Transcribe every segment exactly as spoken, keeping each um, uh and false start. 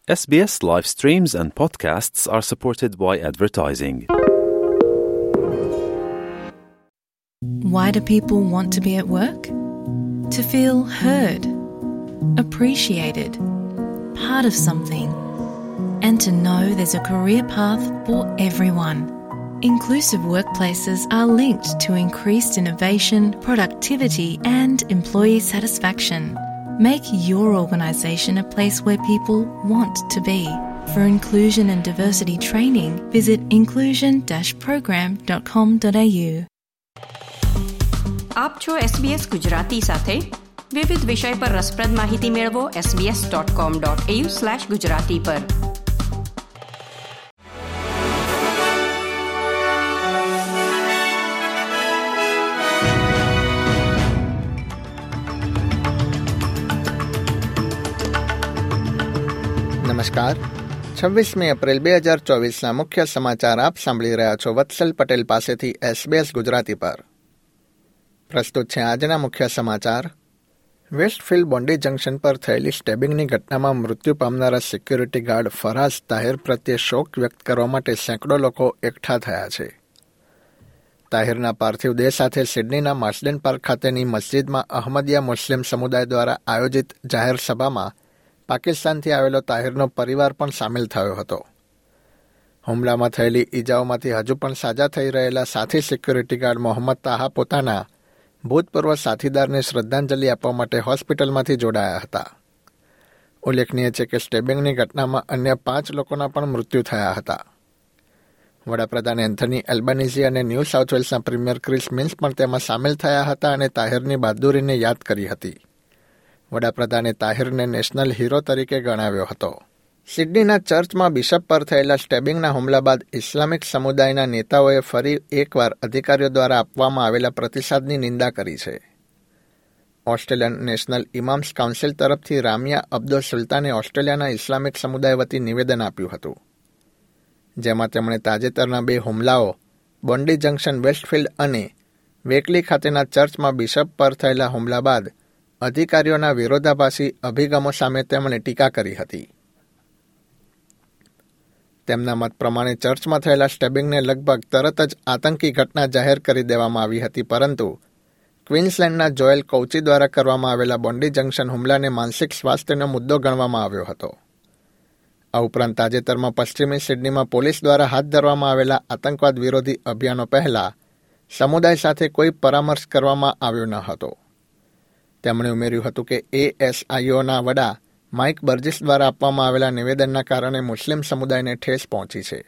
S B S live streams and podcasts are supported by advertising. Why do people want to be at work? To feel heard, appreciated, part of something, and to know there's a career path for everyone. Inclusive workplaces are linked to increased innovation, productivity, and employee satisfaction. Make your organisation a place where people want to be. For inclusion and diversity training, visit inclusion dash program dot com dot a u. આપ છો S B S Gujarati સાથે. વિવિધ વિષય પર રસપ્રદ માહિતી મેળવો S B S dot com dot A U slash Gujarati પર. નમસ્કાર. છવ્વીસમી એપ્રિલ બે હજાર ચોવીસના મુખ્ય સમાચાર આપ સાંભળી રહ્યા છો વત્સલ પટેલ પાસેથી એસબીએસ ગુજરાતી પર. પ્રસ્તુત છે આજના મુખ્ય સમાચાર. વેસ્ટફિલ્ડ બોન્ડી જંકશન પર થયેલી સ્ટેબિંગની ઘટનામાં મૃત્યુ પામનારા સિક્યુરિટી ગાર્ડ ફરાઝ તાહિર પ્રત્યે શોક વ્યક્ત કરવા માટે સેંકડો લોકો એકઠા થયા છે. તાહિરના પાર્થિવ દેહ સાથે સિડનીના માર્સડેન પાર્ક ખાતેની મસ્જિદમાં અહમદિયા મુસ્લિમ સમુદાય દ્વારા આયોજિત જાહેર સભામાં પાકિસ્તાનથી આવેલો તાહિરનો પરિવાર પણ સામેલ થયો હતો. હુમલામાં થયેલી ઈજાઓમાંથી હજુ પણ સાજા થઈ રહેલા સાથી સિક્યુરિટી ગાર્ડ મોહમ્મદ તાહા પોતાના ભૂતપૂર્વ સાથીદારને શ્રદ્ધાંજલિ આપવા માટે હોસ્પિટલમાંથી જોડાયા હતા. ઉલ્લેખનીય છે કે સ્ટેબિંગની ઘટનામાં અન્ય પાંચ લોકોના પણ મૃત્યુ થયા હતા. વડાપ્રધાન એન્થની એલ્બનીઝી અને ન્યૂ સાઉથ વેલ્સના પ્રીમિયર ક્રિસ મિન્સ પણ તેમાં સામેલ થયા હતા અને તાહિરની બહાદુરીને યાદ કરી હતી. વડાપ્રધાને તાહિરને નેશનલ હીરો તરીકે ગણાવ્યો હતો. સિડનીના ચર્ચમાં બિશપ પર થયેલા સ્ટેબિંગના હુમલા બાદ ઇસ્લામિક સમુદાયના નેતાઓએ ફરી એકવાર અધિકારીઓ દ્વારા આપવામાં આવેલા પ્રતિસાદની નિંદા કરી છે. ઓસ્ટ્રેલિયન નેશનલ ઇમામ્સ કાઉન્સિલ તરફથી રામિયા અબ્દુલ સુલતાને ઓસ્ટ્રેલિયાના ઇસ્લામિક સમુદાય વતી નિવેદન આપ્યું હતું, જેમાં તેમણે તાજેતરના બે હુમલાઓ બોન્ડી જંકશન વેસ્ટફિલ્ડ અને વેકલી ખાતેના ચર્ચમાં બિશપ પર થયેલા હુમલા બાદ અધિકારીઓના વિરોધાભાસી અભિગમો સામે તેમણે ટીકા કરી હતી. તેમના મત પ્રમાણે ચર્ચમાં થયેલા સ્ટેબિંગને લગભગ તરત જ આતંકી ઘટના જાહેર કરી દેવામાં આવી હતી, પરંતુ ક્વીન્સલેન્ડના જોએલ કૌચી દ્વારા કરવામાં આવેલા બોન્ડી જંકશન હુમલાને માનસિક સ્વાસ્થ્યનો મુદ્દો ગણવામાં આવ્યો હતો. આ ઉપરાંત તાજેતરમાં પશ્ચિમી સિડનીમાં પોલીસ દ્વારા હાથ ધરવામાં આવેલા આતંકવાદ વિરોધી અભિયાનો પહેલા સમુદાય સાથે કોઈ પરામર્શ કરવામાં આવ્યો ન હતો. તેમણે ઉમેર્યું હતું કે એએસઆઈઓના વડા માઇક બર્જિસ દ્વારા આપવામાં આવેલા નિવેદનના કારણે મુસ્લિમ સમુદાયને ઠેસ પહોંચી છે.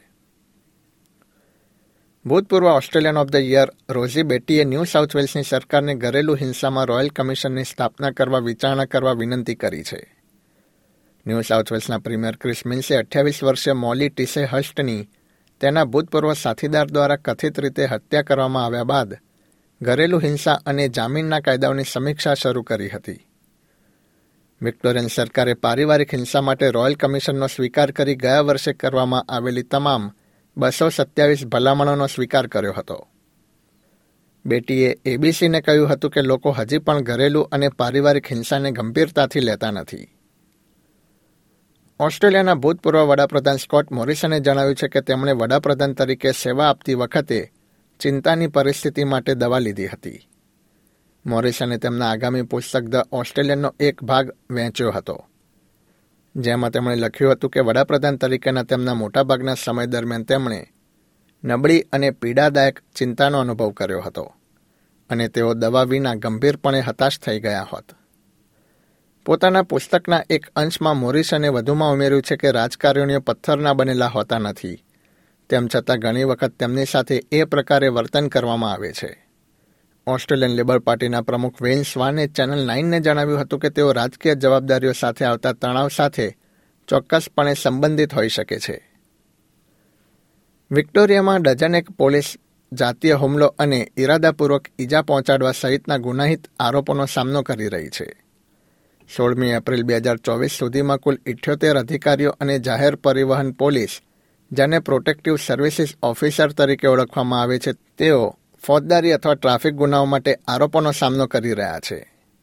ભૂતપૂર્વ Australian of the year Rosie બેટીએ ન્યૂ સાઉથ વેલ્સની સરકારને ઘરેલું હિંસામાં રોયલ કમિશનની સ્થાપના કરવા વિચારણા કરવા વિનંતી કરી છે. ન્યૂ સાઉથ વેલ્સના પ્રીમિયર ક્રિસ મિન્સે અઠ્યાવીસ વર્ષીય મોલી ટીસે હસ્ટની તેના ભૂતપૂર્વ સાથીદાર દ્વારા કથિત રીતે હત્યા કરવામાં આવ્યા બાદ ઘરેલું હિંસા અને જામીનના કાયદાઓની સમીક્ષા શરૂ કરી હતી. વિક્ટોરિયન સરકારે પારિવારિક હિંસા માટે રોયલ કમિશનનો સ્વીકાર કરી ગયા વર્ષે કરવામાં આવેલી તમામ બસો સત્યાવીસ ભલામણોનો સ્વીકાર કર્યો હતો. બેટીએ એબીસીને કહ્યું હતું કે લોકો હજી પણ ઘરેલું અને પારિવારિક હિંસાને ગંભીરતાથી લેતા નથી. ઓસ્ટ્રેલિયાના ભૂતપૂર્વ વડાપ્રધાન સ્કોટ મોરિસને જણાવ્યું છે કે તેમણે વડાપ્રધાન તરીકે સેવા આપતી વખતે ચિંતાની પરિસ્થિતિ માટે દવા લીધી હતી. મોરિસને તેમના આગામી પુસ્તક ધ ઓસ્ટ્રેલિયનનો એક ભાગ વહેંચ્યો હતો, જેમાં તેમણે લખ્યું હતું કે વડાપ્રધાન તરીકેના તેમના મોટાભાગના સમય દરમિયાન તેમણે નબળી અને પીડાદાયક ચિંતાનો અનુભવ કર્યો હતો અને તેઓ દવા વિના ગંભીરપણે હતાશ થઈ ગયા હોત. પોતાના પુસ્તકના એક અંશમાં મોરિસને વધુમાં ઉમેર્યું છે કે રાજકારણીઓ પથ્થરના બનેલા હોતા નથી, તેમ છતાં ઘણી વખત તેમની સાથે એ પ્રકારે વર્તન કરવામાં આવે છે. ઓસ્ટ્રેલિયન લેબર પાર્ટીના પ્રમુખ વેન સ્વાને ચેનલ નાઇનને જણાવ્યું હતું કે તેઓ રાજકીય જવાબદારીઓ સાથે આવતા તણાવ સાથે ચોક્કસપણે સંબંધિત હોઈ શકે છે. વિક્ટોરિયામાં ડઝનેક પોલીસ જાતીય હુમલો અને ઇરાદાપૂર્વક ઈજા પહોંચાડવા સહિતના ગુનાહિત આરોપોનો સામનો કરી રહી છે. સોળમી એપ્રિલ બે હજાર ચોવીસ સુધીમાં કુલ ઇઠ્યોતેર અધિકારીઓ અને જાહેર પરિવહન પોલીસ, જેને પ્રોટેક્ટિવ સર્વિસીસ ઓફિસર તરીકે ઓળખવામાં આવે છે, તેઓ ફોજદારી અથવા ટ્રાફિક ગુનાઓ માટે આરોપોનો સામનો કરી રહ્યા છે.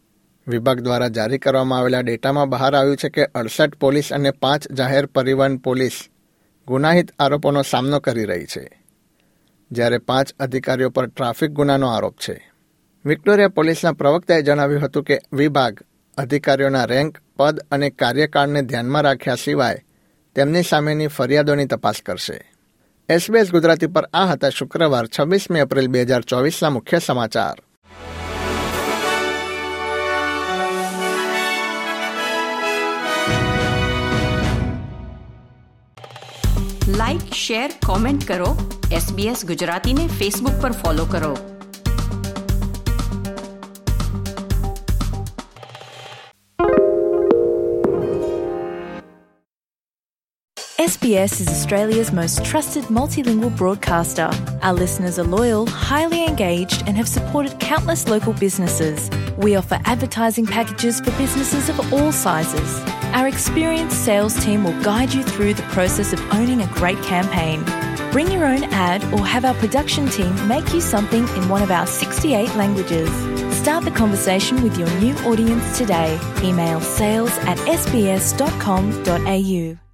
વિભાગ દ્વારા જારી કરવામાં આવેલા ડેટામાં બહાર આવ્યું છે કે અડસઠ પોલીસ અને પાંચ જાહેર પરિવહન પોલીસ ગુનાહિત આરોપોનો સામનો કરી રહી છે, જ્યારે પાંચ અધિકારીઓ પર ટ્રાફિક ગુનાનો આરોપ છે. વિક્ટોરિયા પોલીસના પ્રવક્તાએ જણાવ્યું હતું કે વિભાગ અધિકારીઓના રેન્ક, પદ અને કાર્યકાળને ધ્યાનમાં રાખ્યા સિવાય તેમની સામેની ફરિયાદોની તપાસ કરશે. એસબીએસ ગુજરાતી પર આ હતા શુક્રવાર છવ્વીસમી એપ્રિલ બે હજાર ચોવીસના મુખ્ય સમાચાર. લાઇક, શેર, કોમેન્ટ કરો. એસબીએસ ગુજરાતીને ફેસબુક પર ફોલો કરો. S B S is Australia's most trusted multilingual broadcaster. Our listeners are loyal, highly engaged, and have supported countless local businesses. We offer advertising packages for businesses of all sizes. Our experienced sales team will guide you through the process of owning a great campaign. Bring your own ad or have our production team make you something in one of our sixty-eight languages. Start the conversation with your new audience today. Email sales at s b s dot com dot a u.